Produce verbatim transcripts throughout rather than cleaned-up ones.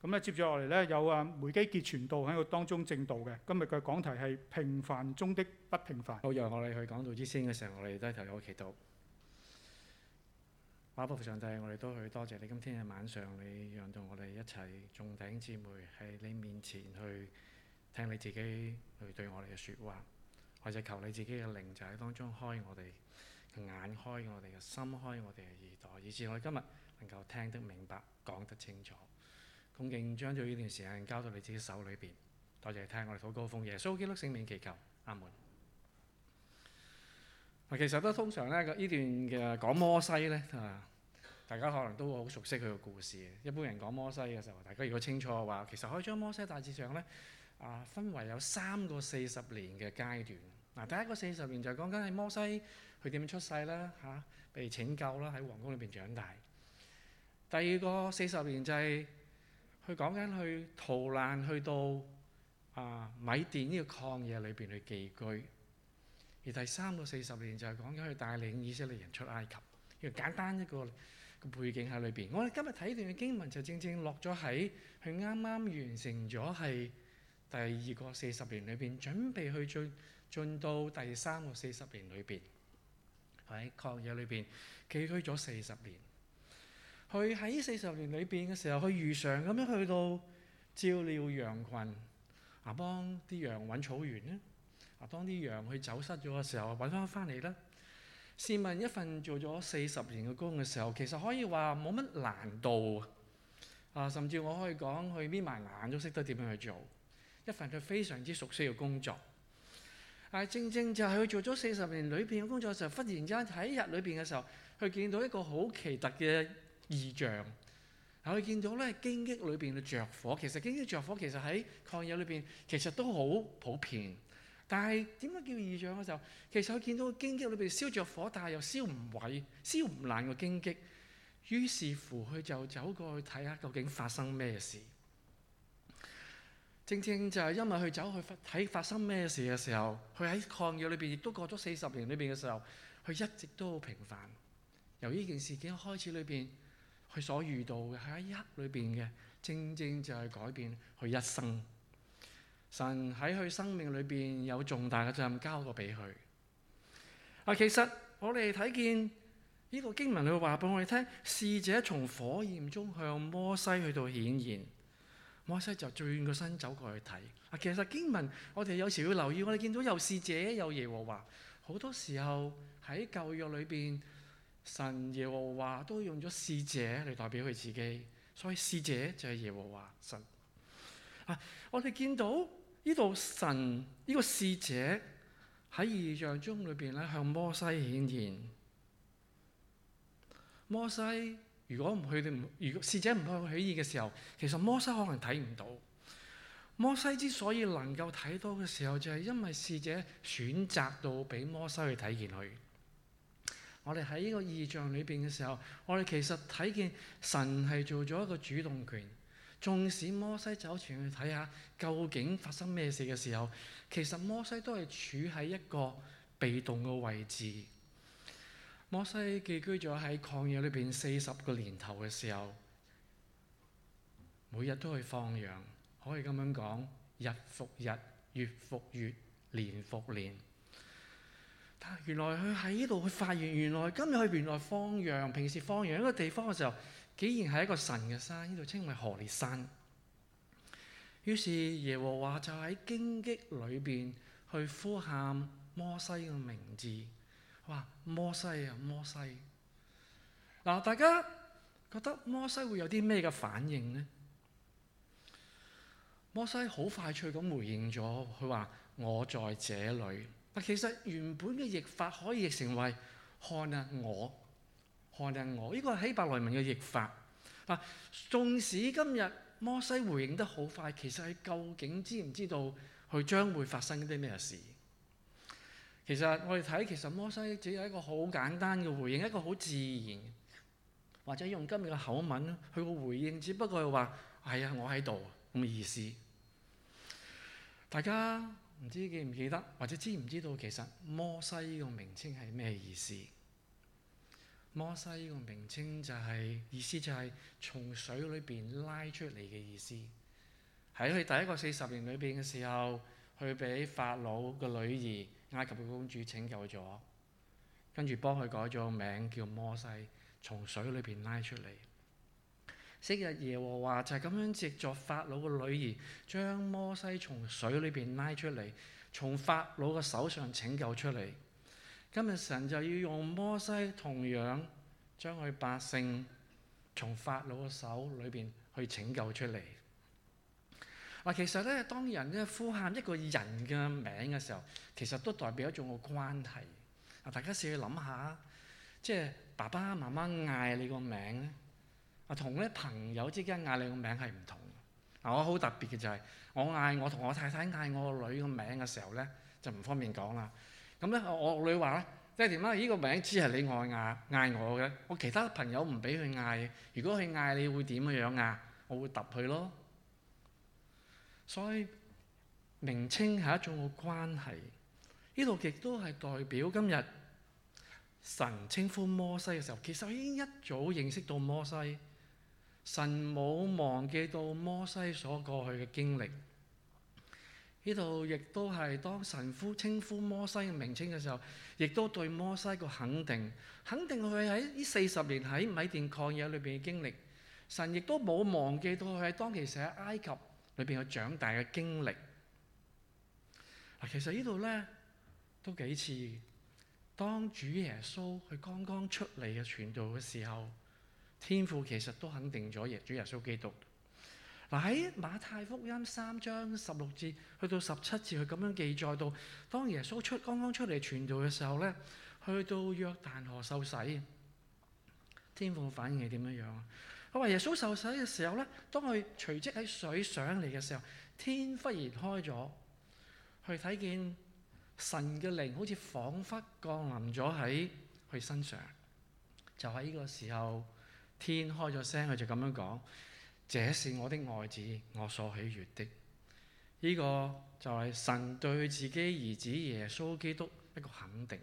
咁咧接住落嚟咧有啊梅基傑傳道喺個當中證道嘅。今日嘅講題係平凡中的不平凡。 好，讓我哋去講道之先嘅時候，我哋低頭有個祈禱。阿爸父上帝，我哋都去多謝你今天嘅晚上，你讓到我哋一齊眾弟兄姊妹喺你面前去聽你自己去對我哋嘅説話，或者求你自己嘅靈就喺當中開我哋嘅眼，開我哋嘅心，開我哋嘅耳朵，以致我哋今日能夠聽得明白，講得清楚。恭敬將咗呢段時間交到你自己手裏邊，多謝你聽我哋禱告奉耶穌基督聖名祈求，阿門。嗱，其實都通常咧，呢段嘅講摩西咧啊，大家可能都好熟悉佢嘅故事嘅。一般人講摩西嘅時候，大家如果清楚嘅話，其實可以將摩西大致上咧啊分為有三個四十年嘅階段。嗱，第一個四十年就係講緊係摩西佢點樣出世啦嚇，被拯救啦，喺皇宮裏邊長大。第二個四十年就係佢講緊去逃難去到啊米甸呢個曠野裏邊去寄居。而第三個四十年就係講緊去帶領以色列人出埃及。呢個簡單一個個背景喺裏邊。我哋今日睇段嘅經文就正正落咗喺佢啱啱完成咗係第二個四十年裏邊，準備去進進到第三個四十年裏邊，喺曠野裏邊寄居咗四十年。佢喺呢四十年裏邊嘅時候，佢如常咁樣去到照料羊群，啊幫啲羊揾草原咧，啊當啲羊去走失咗嘅時候，揾翻翻嚟啦。試問一份做咗四十年嘅工嘅時候，其實可以話冇乜難度啊，甚至我可以講佢眯埋眼都識得點樣去做一份佢非常之熟悉嘅工作。啊，正正就係佢做咗四十年裏邊嘅工作嘅時候，忽然間喺一日裏邊嘅時候，佢見到一個好奇特嘅異象。啊，佢見到咧荊棘裏邊嘅着火，其實荊棘着火其實喺曠野裏邊其實都好普遍。但係點解叫異象嘅時候，其實佢見到荊棘裏邊燒着火，但係又燒唔毀、燒唔爛個荊棘。於是乎，佢就走過去睇下究竟發生咩事。正正就係因為佢走去睇發生咩事嘅時候，佢喺曠野裏邊亦都過咗四十年裏邊嘅時候，佢一直都好平凡。由呢件事件開始裏邊，佢所遇到嘅喺一刻裏邊嘅，正正就係改變佢一生。神喺佢生命裏邊有重大嘅責任交過俾佢。啊，其實我哋睇見呢個經文佢話俾我哋聽，使者從火焰中向摩西去到顯現，摩西就轉個身走過去睇。啊，其實經文我哋有時要留意，我哋見到有使者有耶和華，好多時候喺舊約裏邊，神耶和華都用咗使者嚟代表佢自己，所以使者就係耶和華神。啊，我哋見到呢度神呢、這個使者喺異象中裏邊咧向摩西顯現。摩西如果唔去，如果使者唔向佢顯現嘅時候，其實摩西可能睇唔到。摩西之所以能夠睇到嘅時候，就係因為使者選擇到俾摩西去睇見佢。我哋喺呢個異象裏邊嘅時候，我哋其實睇見神係做咗一個主動權。縱使摩西走前去睇下究竟發生咩事嘅時候，其實摩西都係處喺一個被動嘅位置。摩西寄居咗喺曠野裏邊四十個年頭嘅時候，每日都去放羊，可以咁樣講，日復日，月復月，年復年。但係原來佢喺呢度，佢發現原來今日佢原來放羊，平時放羊一個地方嘅時候，竟然係一個神嘅山，呢度稱為何烈山。於是耶和華就喺荊棘裏邊去呼喊摩西嘅名字，話摩西啊摩西。嗱，大家覺得摩西會有啲咩嘅反應呢？摩西好快脆咁回應咗，佢話我在這裏。嗱，其實原本嘅譯法可以譯成為看啊我。看啊我，呢個係希伯來文嘅譯法。嗱，縱使今日摩西回應得好快，其實係究竟知唔知道佢將會發生啲咩事？其實我哋睇，其實摩西只係一個好簡單嘅回應，一個好自然，或者用今日嘅口吻，佢個回應只不過係話係啊，我喺度咁嘅意思。大家唔知記唔記得，或者知唔知道其實摩西個名稱係咩意思？ 摩西呢個名稱就係、意思就係從水裏邊拉出嚟嘅意思。喺佢第一個四十年裏邊嘅時候，佢俾法老嘅女兒埃及嘅公主拯救咗，跟住幫佢改咗個名叫摩西，從水裏邊拉出嚟。昔日耶和華就係咁樣藉著法老嘅女兒，將摩西從水裏邊拉出嚟，從法老嘅手上拯救出嚟。今日神就要用摩西同樣將佢百姓從法老嘅手裏邊去拯救出嚟。嗱，其實咧，當人咧呼喊一個人嘅名嘅時候，其實都代表一種個關係。啊，大家試去諗下，即係爸爸媽媽嗌你個名咧，啊，同咧朋友之間嗌你個名係唔同。嗱，我好特別嘅就係、是，我嗌我同我太太嗌我個女個名嘅時候咧，就唔方便講啦。咁咧，我女話咧，爹哋媽，呢個名只係你愛嗌嗌我嘅，我其他朋友唔俾佢嗌。如果佢嗌你會點樣啊？我會揼佢咯。所以名稱係一種個關係，呢度亦都係代表今日神稱呼摩西嘅時候，其實已經一早認識到摩西。神冇忘記到摩西所過去嘅經歷。呢度亦都係當神呼稱呼摩西嘅名稱嘅時候，亦都對摩西個肯定，肯定佢喺呢四十年喺米甸曠野裏邊嘅經歷。神亦都冇忘記到佢喺當其時喺埃及裏邊有長大嘅經歷。嗱，其實呢度咧都幾似當主耶穌佢剛剛出嚟嘅傳道嘅時候，天父其實都肯定咗耶主耶穌基督。嗱，喺馬太福音三章十六節去到十七節，佢咁樣記載到，當耶穌出剛剛出嚟傳道嘅時候咧，去到約旦河受洗，天父嘅反應係點樣樣啊？佢話耶穌受洗嘅時候咧，當佢隨即喺水上嚟嘅時候，天忽然開咗，佢睇見神嘅靈好似彷彿降臨咗喺佢身上。就喺呢個時候，天開咗聲，佢就咁樣講：這是我的愛子，我所喜悅的。呢、這個就係神對佢自己兒子耶穌基督一個肯定。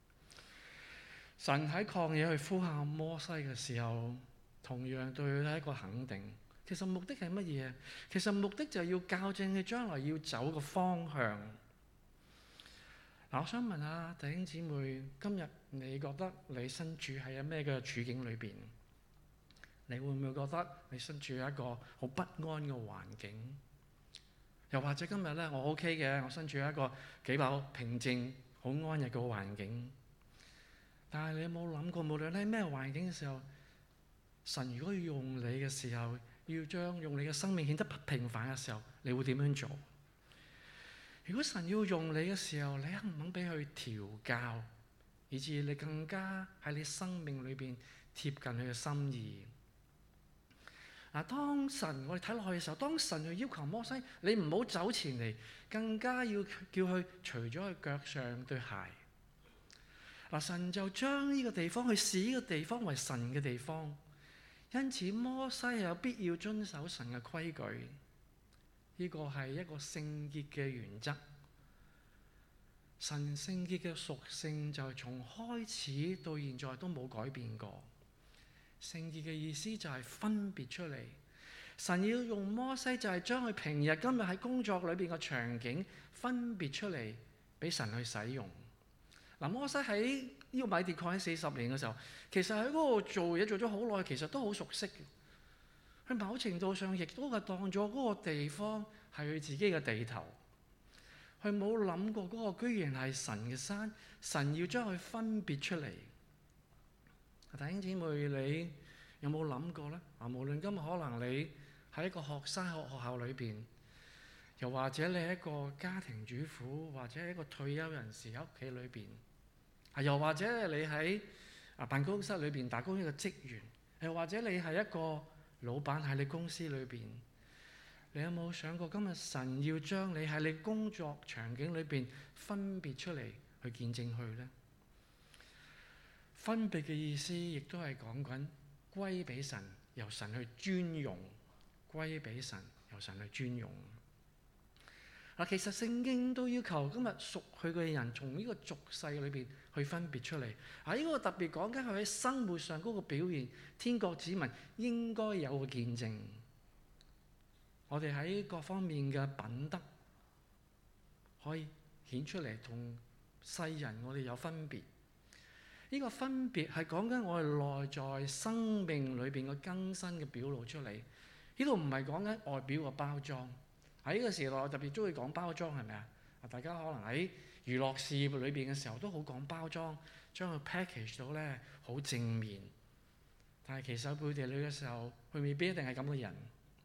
神喺曠野去呼喊摩西嘅時候，同樣對佢係一個肯定。其實目的係乜嘢？其實目的就係要校正佢將來要走嘅方向。嗱，我想問下弟兄姊妹，今日你覺得你身處喺咩嘅處境裏邊？你會唔會覺得你身處喺一個好不安嘅環境？又或者今日咧，我 OK 嘅，我身處喺一個幾飽平靜、好安逸嘅環境。但係你有冇諗過，無論喺咩環境嘅時候，神如果要用你嘅時候，要將用你嘅生命顯得不平凡嘅時候，你會點樣做？如果神要用你嘅時候，你肯唔肯俾佢調教，以致你更加喺你生命裏邊貼近佢嘅心意？嗱，當神我哋睇落去嘅時候，當神去要求摩西，你唔好走前嚟，更加要叫佢除咗佢腳上對鞋。嗱，神就將呢個地方去視呢個地方為神嘅地方，因此摩西係有必要遵守神嘅規矩。呢個係一個聖潔嘅原則。神聖潔嘅屬性就係從開始到現在都冇改變過。聖潔嘅意思就係分別出嚟。神要用摩西就係將佢平日今日喺工作裏邊嘅場景分別出嚟，俾神去使用。嗱，摩西喺呢個米甸曠野四十年嘅時候，其實喺嗰度做嘢做咗好耐，其實都好熟悉嘅。佢某程度上亦都係當咗嗰個地方係佢自己嘅地頭。佢冇諗過嗰個居然係神嘅山，神要將佢分別出嚟。弟兄姊妹，你有冇諗過呢？啊，無論今日可能你喺一個學生喺學校裏邊，又或者你係一個家庭主婦，或者係一個退休人士喺屋企裏邊，啊，又或者你喺啊辦公室裏邊打工一個職員，又或者你係一個老闆喺你公司裏邊，你有冇想過今日神要將你喺你工作場景裏邊分別出嚟去見證佢呢？分別嘅意思亦都係講緊歸俾神，由神去尊榮，歸俾神，由神去尊榮。 嗱，其實聖經都要求今日屬佢嘅人從呢個俗世裏邊去分別出嚟。啊，呢個特別講緊佢喺生活上嗰個表現，天國子民應該有個見證。我哋喺各方面嘅品德可以顯出嚟，同世人我哋有分別。呢個分別係講緊我哋內在生命裏邊嘅更新嘅表露出嚟。呢度唔係講緊外表嘅包裝。喺呢個時代，我特別中意講包裝，係咪啊？大家可能喺娛樂事業裏邊嘅時候都好講包裝，將佢 package 到咧好正面。但係其實背地裏嘅時候，佢未必一定係咁嘅人。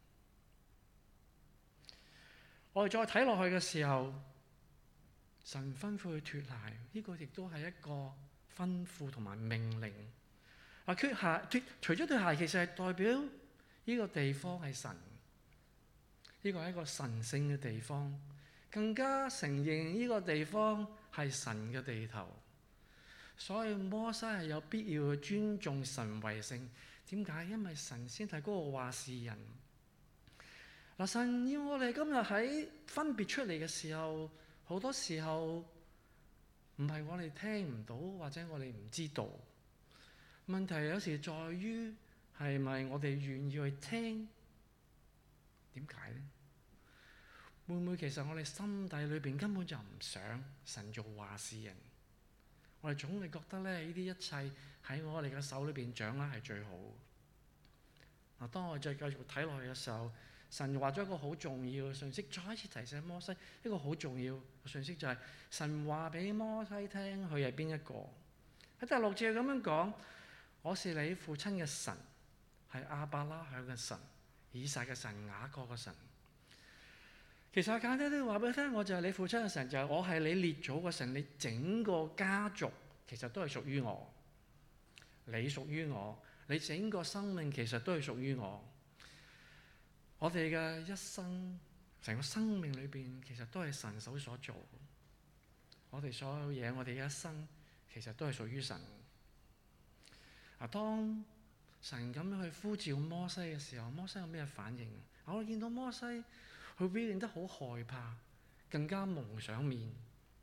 我哋再睇落去嘅時候，神吩咐佢脫鞋，呢個亦都係一個吩咐同埋命令。啊，脫鞋脫除咗對鞋，其實係代表呢個地方係神。呢個係一個神聖嘅地方，更加承認呢個地方係神嘅地頭，所以摩西係有必要去尊重神為聖。點解？因為神先係嗰個話事人。嗱，神要我哋今日喺分別出嚟嘅時候，好多時候唔係我哋聽唔到，或者我哋唔知道。問題有時在於係咪我哋願意去聽？點解呢？會唔會其實我哋心底裏邊根本就唔想神做話事人？我哋總係覺得咧，呢啲一切喺我哋嘅手裏邊掌握係最好。嗱，當我哋再繼續睇落去嘅時候，神話咗一個好重要嘅信息，再一次提醒摩西一個好重要嘅信息，就係神話俾摩西聽佢係邊一個。喺第六節咁樣講：我是你父親嘅神，係亞伯拉罕嘅神、以撒嘅神、雅各嘅神。其實簡單啲話俾你聽，我就係你父親嘅神，就係、是、我係你列祖嘅神，你整個家族其實都係屬於我，你屬於我，你整個生命其實都係屬於我。我哋嘅一生，成個生命裏邊其實都係神手所做。我哋所有嘢，我哋嘅一生其實都係屬於神。啊，當神咁樣去呼召摩西嘅時候，摩西有咩反應？我見到摩西，佢表現得好害怕，更加蒙上面。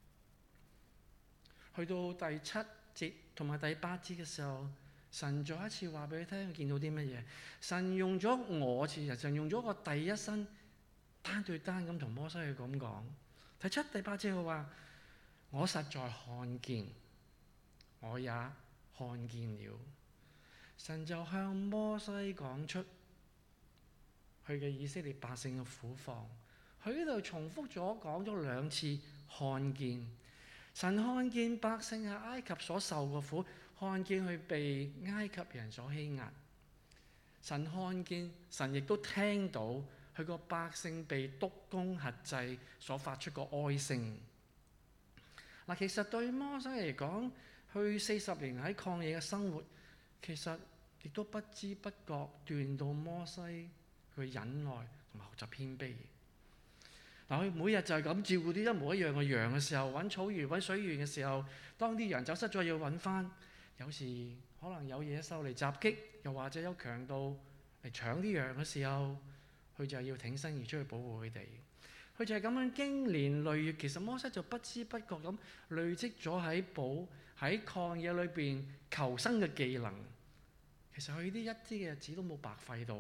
去到第七節同埋第八節嘅時候，神再一次話俾佢聽，佢見到啲乜嘢？神用咗我字，神用咗個第一身單對單咁同摩西去咁講。第七、第八節佢話：我實在看見，我也看見了。神就向摩西講出佢嘅以色列百姓嘅苦況。佢呢度重複咗講咗兩次看見。神看見百姓喺埃及所受嘅苦，看見佢被埃及人所欺壓。神看見，神亦都聽到佢個百姓被督工轄制所發出個哀聲。嗱，其實對摩西嚟講，去四十年喺曠野嘅生活，其實亦都不知不覺鍛到摩西佢忍耐同埋學習謙卑。嗱，佢每日就係咁照顧啲一模一樣嘅羊嘅時候，揾草原揾水源嘅時候，當啲羊走失咗要揾翻，有時可能有野獸嚟襲擊，又或者有強盜嚟搶啲羊嘅時候，佢就要挺身而出去保護佢哋。佢就係咁樣經年累月，其實摩西就不知不覺咁累積咗喺保喺曠野裏邊求生嘅技能。其實佢呢一啲嘅日子都冇白費到。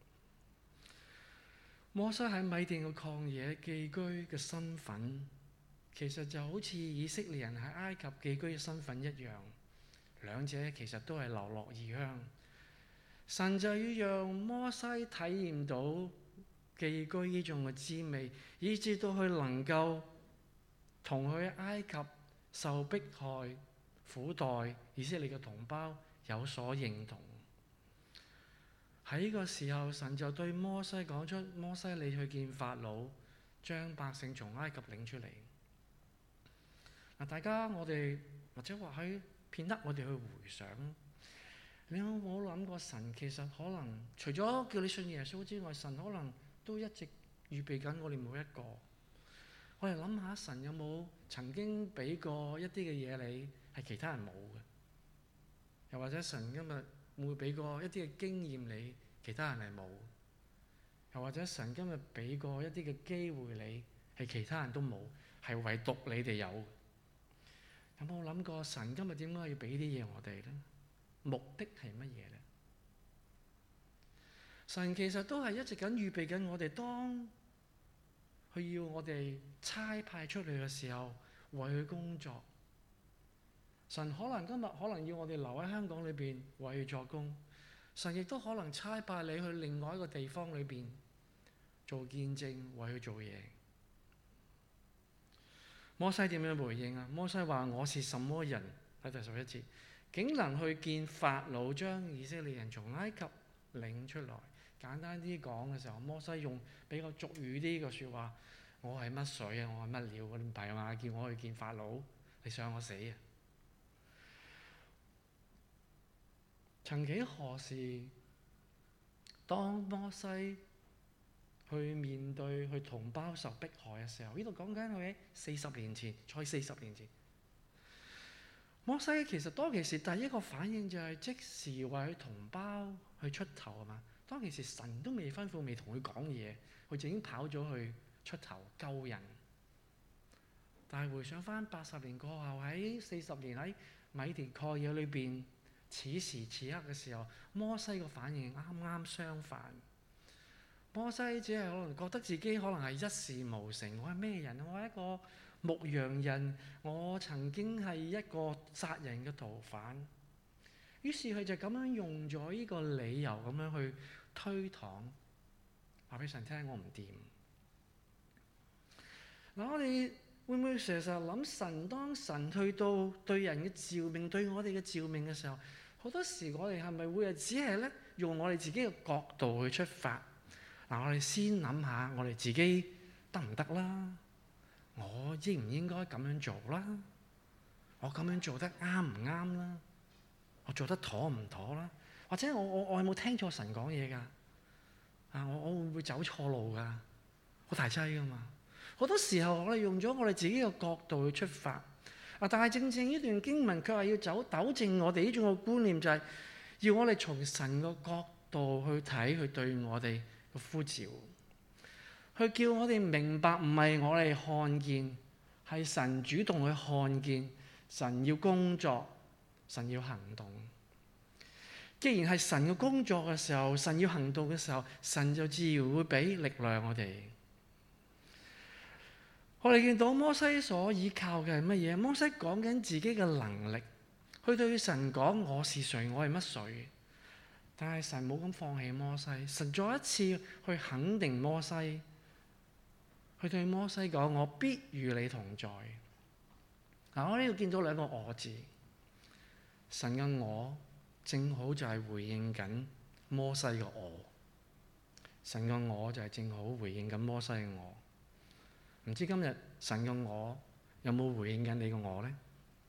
摩西喺米甸嘅曠野寄居嘅身份，其實就好似以色列人喺埃及寄居嘅身份一樣，兩者其實都係流落異鄉。神就要讓摩西體驗到寄居呢種嘅滋味，以至到佢能夠同佢埃及受迫害、苦待以色列嘅同胞有所認同。喺呢個時候，神就對摩西講出：摩西，你去見法老，將百姓從埃及領出嚟。嗱，大家我哋或者話喺片刻，我哋去回想，你有冇諗過神其實可能除咗叫你信耶穌之外，神可能都一直預備緊我哋每一個。我哋諗下，神有冇曾經俾過一啲嘅嘢你係其他人冇嘅？又或者神今日會唔會俾過一啲嘅經驗你，其他人係冇？又或者神今日俾過一啲嘅機會你， 係其他人都冇，係唯獨你哋有。有冇諗過神今日點解要俾啲嘢我哋呢？目的係乜嘢呢？神其實都係一直緊預備緊我哋，當佢要我哋差派出去嘅時候，為佢工作。神可能今日可能要我哋留喺香港裏邊為佢作工，神亦都可能差派你去另外一個地方裏邊做見證，為佢做嘢。摩西點樣回應啊？摩西話：我是什麼人？喺第十一節，竟能去見法老，將以色列人從埃及領出來。簡單啲講嘅時候，摩西用比較俗語啲嘅説話：我係乜水啊？我係乜料？我唔係嘛？叫我去見法老，你想我死啊？曾幾何時，當摩西去面對佢同胞受迫害嘅時候，呢度講緊佢喺四十年前，再四十年前，摩西其實當其時第一個反應就係即時為佢同胞去出頭啊嘛。當其時神都未吩咐，未同佢講嘢，佢就已經跑咗去出頭救人。但係回想翻八十年過後，喺四十年喺米田曠野裏邊，此時此刻嘅時候，摩西個反應啱啱相反。摩西只係可能覺得自己可能係一事無成。我係咩人？我係一個牧羊人，我曾經係一個殺人嘅逃犯。於是佢就咁樣用咗呢個理由咁樣去推搪，話俾神聽我唔掂。嗱，我哋會唔會成日諗神？當神去到對人嘅召命，對我哋嘅召命嘅時候，好多時我哋係咪會係只係咧用我哋自己嘅角度去出發？嗱，我哋先諗下我哋自己得唔得啦？我應唔應該咁樣做啦？我咁樣做得啱唔啱啦？我做得妥唔妥啦？或者我我我有冇聽錯神講嘢㗎？啊，我我會唔會走錯路㗎？好大劑㗎嘛！好多時候我哋用咗我哋自己嘅角度去出發，啊！但係正正呢段經文佢話要走糾正我哋呢種嘅觀念，就係要我哋從神嘅角度去睇，去對我哋嘅呼召，去叫我哋明白，唔係我哋看見，係神主動去看見，神要工作，神要行動。既然係神嘅工作嘅時候，神要行動嘅時候，神就自然會俾力量我哋。我哋見到摩西所依靠嘅係乜嘢？摩西講緊自己嘅能力，去對神講：我是誰？我係乜水？但係神冇咁放棄摩西，神再一次去肯定摩西，去對摩西講：我必與你同在。嗱，我呢度見到兩個我字，神嘅我正好就係回應緊摩西嘅我，神嘅我就係正好回應緊摩西嘅我。唔知今日神嘅我有冇回應緊你嘅我呢？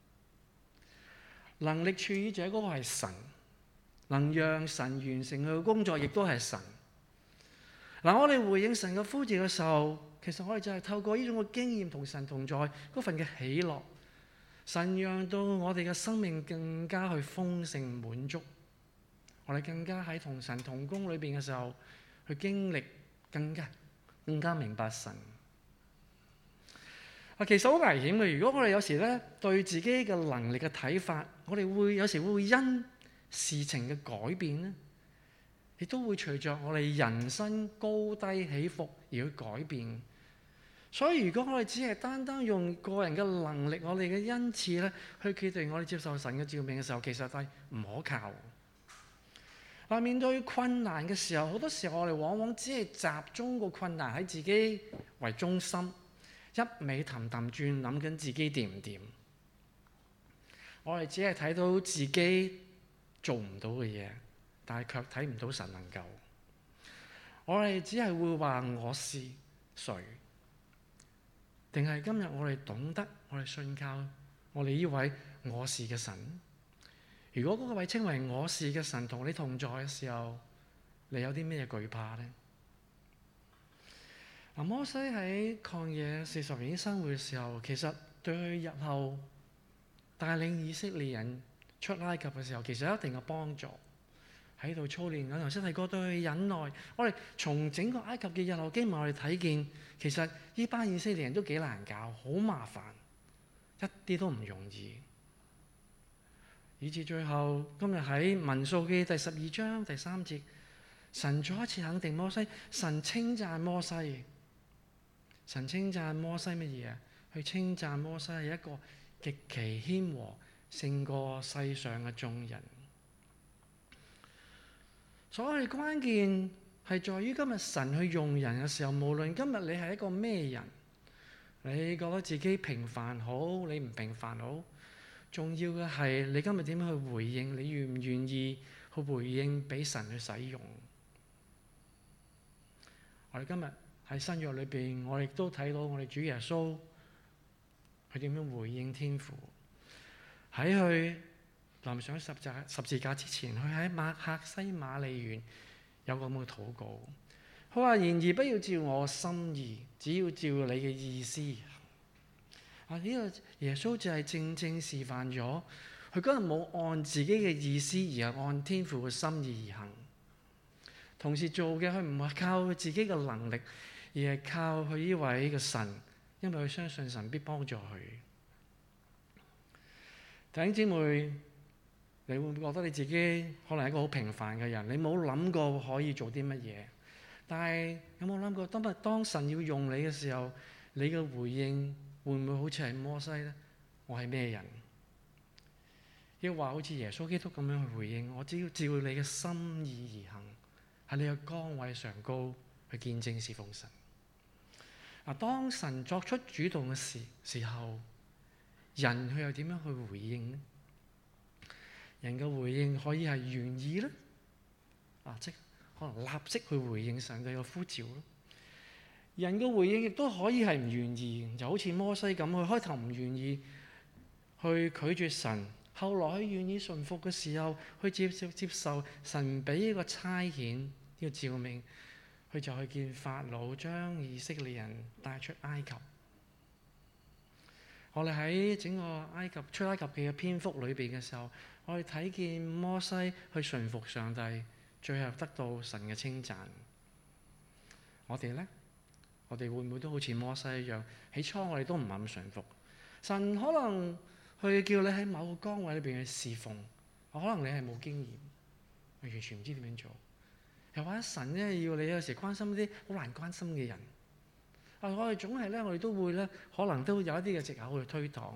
能力處於者嗰個係神，能讓神完成佢嘅工作，亦都係神。嗱，我哋回應神嘅呼召嘅時候，其實我哋就係透過呢種嘅經驗同神同在嗰份嘅喜樂，神讓到我哋嘅生命更加去豐盛滿足，我哋更加喺同神同工裏邊嘅時候，去經歷更加更加明白神。其實好危險嘅。如果我哋有時咧對自己嘅能力嘅睇法，我哋會有時會因事情嘅改變咧，亦都會隨着我哋人生高低起伏而去改變。所以如果我哋只係單單用個人嘅能力，我哋嘅恩賜咧去決定我哋接受神嘅召命嘅時候，其實係唔可靠。嗱，面對困難嘅時候，好多時候我哋往往只係集中個困難喺自己為中心，一味氹氹轉，諗緊自己掂唔掂？我哋只係睇到自己做唔到嘅嘢，但係卻睇唔到神能夠。我哋只係會話我是誰？定係今日我哋懂得，我哋信靠我哋呢位我是嘅神？如果嗰個位稱為我是嘅神同你同在嘅時候，你有啲咩懼怕呢？嗱，摩西喺曠野四十年生活嘅時候，其實對佢日後帶領以色列人出埃及嘅時候，其實有一定嘅幫助， 喺度操練緊，頭先提過對佢忍耐。我哋從整個埃及嘅日後經文，我哋睇見其實呢班以色列人都幾難搞，好麻煩，一啲都唔容易。以至最後今日喺民數記第十二章第三節，神再一次肯定摩西，神稱讚摩西，神稱讚摩西乜嘢啊？去稱讚摩西係一個極其謙和，勝過世上嘅眾人。所以關鍵係在於今日神去用人嘅時候，無論今日你係一個咩人，你覺得自己平凡好，你唔平凡好，重要嘅係你今日點樣去回應，你願唔願意去回應俾神去使用。我哋今日喺新約裏邊，我亦都睇到我哋主耶穌佢點樣回應天父。喺佢臨上十字十字架之前，佢喺馬客西馬利園有個咁嘅禱告。佢話：然而不要照我心意，只要照你嘅意思。啊！呢個耶穌就係正正示範咗，佢今日冇按自己嘅意思，而係按天父嘅心意而行。同時做嘅佢唔係靠佢自己嘅能力，而係靠佢呢位嘅神，因為佢相信神必幫助佢。弟兄姊妹，你會唔會覺得你自己可能係一個好平凡嘅人？你冇諗過可以做啲乜嘢？但係有冇諗過，當日當神要用你嘅時候，你嘅回應會唔會好似係摩西呢？我係咩人？亦話好似耶穌基督咁樣去回應，我只要照你嘅心意而行，喺你嘅崗位上高去見證侍奉神。嗱，當神作出主動嘅時時候，人佢又點樣去回應呢？人嘅回應可以係願意咧，啊，即可能立即去回應上帝嘅呼召咯。人嘅回應亦都可以係唔願意，就好似摩西咁，佢開頭唔願意去拒絕神，後來佢願意順服嘅時候，去接受接受神俾一個差遣，呢個召命，佢就去見法老，將以色列人帶出埃及。我哋喺整個埃及出埃及記嘅篇幅裏邊嘅時候，我哋睇見摩西去順服上帝，最後得到神嘅稱讚。我哋咧，我哋會唔會都好似摩西一樣？起初我哋都唔係咁順服，神可能去叫你喺某個崗位裏邊去侍奉，可能你係冇經驗，我完全唔知點樣做。又或者神咧要你有時關心啲好難關心嘅人。啊！我哋總係咧，我哋都會咧，可能都有一啲嘅藉口去推搪。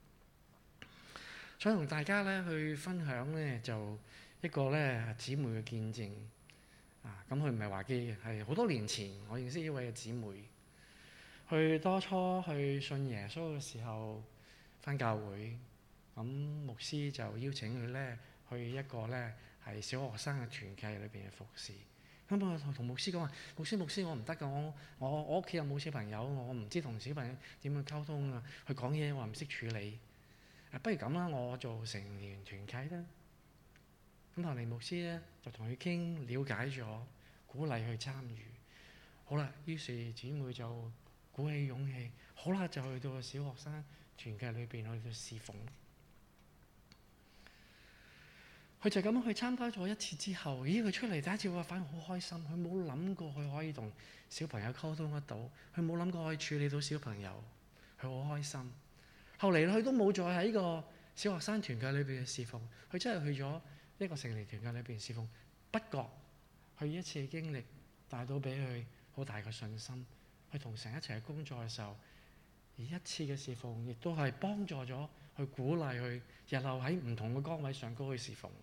想同大家咧去分享咧，就一個咧姊妹嘅見證。啊，咁佢唔係華基嘅，係好多年前我認識一位嘅姊妹。佢當初去信耶穌嘅時候，返教會，咁牧師就邀請佢咧去一個咧係小學生嘅團契裏邊嘅服侍。咁我同牧師講話：牧師，牧師，我唔得㗎，我我我屋企又冇小朋友，我唔知同小朋友點樣溝通啊。佢講嘢我唔識處理。啊，不如咁啦，我做成年團契啦。咁後嚟牧師咧就同佢傾，了解咗，鼓勵去參與。好啦，於是姊妹就鼓起勇氣，好啦，就去到個小學生團契裏邊去到侍奉。佢就咁樣去參加咗一次之後，咦？佢出嚟第一次話反而好開心，佢冇諗過佢可以同小朋友溝通得到，佢冇諗過可以處理到小朋友，佢好開心。後嚟佢都冇再喺個小學生團契裏邊嘅侍奉，佢真係去咗一個成年團契裏邊侍奉。不過佢一次嘅經歷帶到俾佢好大嘅信心，佢同神一齊工作嘅時候，而一次嘅侍奉亦都係幫助咗去鼓勵佢日後喺唔同嘅崗位上高去侍奉。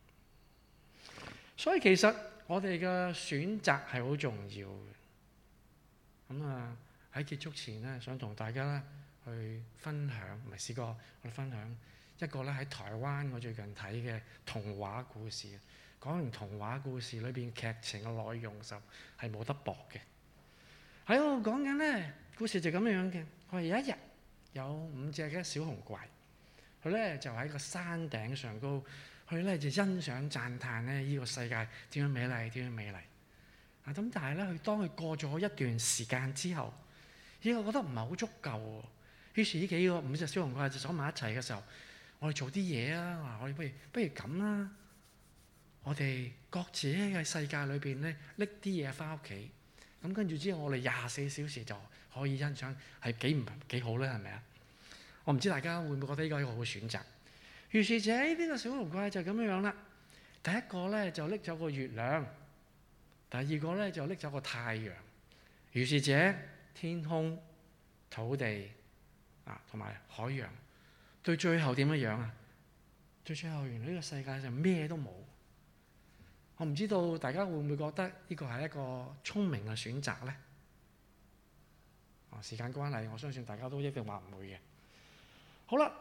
所以其實我哋嘅選擇係好重要嘅。咁啊喺結束前咧，想同大家咧去分享，唔係試過我哋分享一個咧喺台灣我最近睇嘅童話故事。講完童話故事裏邊劇情嘅內容就係冇得駁嘅。喺度講緊咧故事就咁樣嘅。佢話有一日有五隻嘅小紅怪，佢咧就喺個山頂上高。佢咧就欣賞讚歎咧呢個世界點樣美麗，點樣美麗啊！咁但係咧，佢當佢過咗一段時間之後，咦？我覺得唔係好足夠喎。於是呢幾個五隻小紅怪就走埋一齊嘅時候，我哋做啲嘢啊！我哋不如不如咁啦， 我哋各自喺世界裏邊咧拎啲嘢翻屋企，咁跟住之後我哋廿四小時就可以欣賞，係幾唔幾好咧？係咪啊？我唔知大家會唔會覺得呢個係一個好嘅選擇。於是者呢個小龍怪就咁樣樣啦。第一個咧就拎走個月亮，第二個咧就拎走個太陽。於是者天空、土地啊同埋海洋，到最後點樣樣啊？到最後原來呢個世界上咩都冇。我唔知道大家會唔會覺得呢個係一個聰明嘅選擇咧？啊，時間關係，我相信大家都一定話唔會嘅。好啦，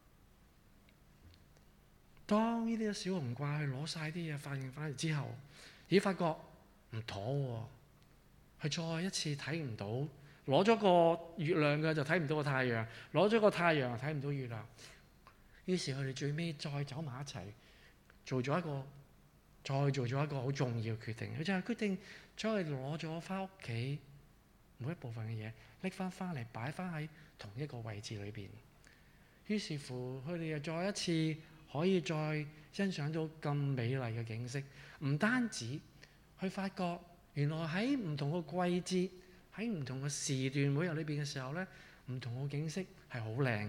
當呢啲小龍怪去攞晒啲嘢發現翻嚟之後，咦，發覺唔妥喎，佢再一次睇唔到，攞咗個月亮嘅就睇唔到個太陽，攞咗個太陽又睇唔到月亮。於是佢哋最尾再走埋一齊，做咗一個，再做咗一個好重要嘅決定。佢就係決定將佢攞咗翻屋企每一部分嘅嘢拎翻翻嚟，擺翻喺同一個位置裏邊。於是乎，佢哋又再一次可以再欣賞到咁美麗嘅景色。唔單止，佢發覺原來喺唔同嘅季節、喺唔同嘅時段每日裏邊嘅時候咧，唔同嘅景色係好靚。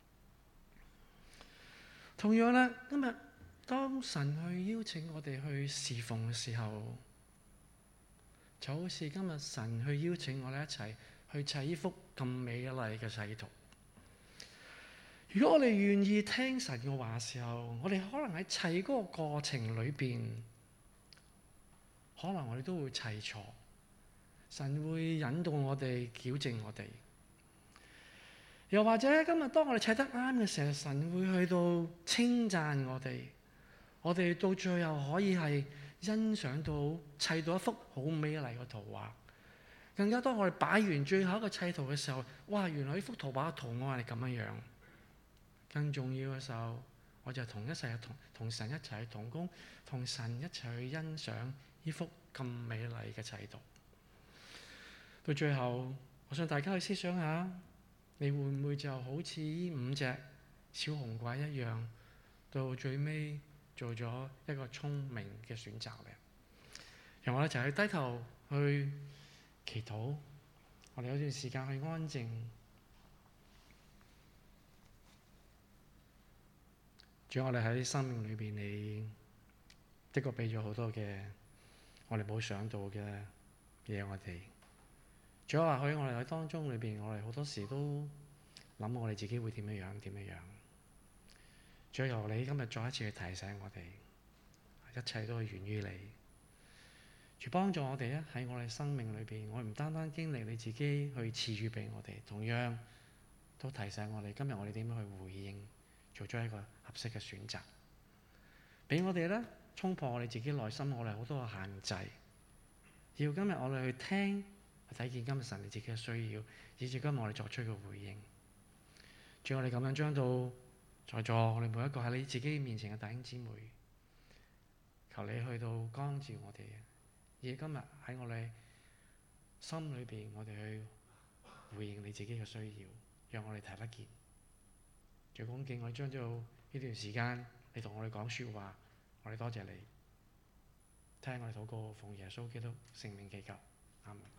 同樣啦，今日當神去邀請我哋去侍奉嘅時候，就好似今日神去邀請我哋一齊去砌呢幅咁美麗嘅砌圖。如果我哋願意聽神嘅話嘅時候，我哋可能喺砌嗰個過程裏邊，可能我哋都會砌錯。神會引導我哋、矯正我哋。又或者今日當我哋砌得啱嘅時候，神會去到稱讚我哋。我哋到最後可以係欣賞到砌到一幅好美麗嘅圖畫。更加當我哋擺完最後一個砌圖嘅時候，哇！原來呢幅圖畫嘅圖案係咁樣樣。更重要嘅時候，我就同一齊同同神一齊去同工，同神一齊去欣賞呢幅咁美麗嘅砌圖。到最後，我想大家去思想下，你會唔會就好似呢五隻小紅怪一樣，到最尾做咗一個聰明嘅選擇咧？讓我哋一齊去低頭去祈禱，我哋有段時間去安靜。主，我哋喺生命裏邊，你的確俾咗好多嘅我哋冇想到嘅嘢，我哋。主啊，或許我哋喺當中裏邊，我哋好多時都諗我哋自己會點樣樣，點樣樣。主啊，由你今日再一次去提醒我哋，一切都係源於你。主幫助我哋咧，喺我哋生命裏邊，我哋唔單單經歷你自己去賜予俾我哋，同樣都提醒我哋今日我哋點樣去回應，做咗一個合適嘅選擇，俾我哋咧衝破我哋自己內心我哋好多嘅限制。要今日我哋去聽，去睇見今日神你自己嘅需要，以至今日我哋作出嘅回應。主，我哋咁樣將到在座我哋每一個喺你自己面前嘅弟兄姊妹，求你去到光照我哋，以今日喺我哋心裏邊，我哋去回應你自己嘅需要，讓我哋睇得見。最恭敬，我哋將到呢段時間，你同我哋講説話，我哋多謝你，聽我哋禱告，奉耶穌基督聖名祈求，阿門。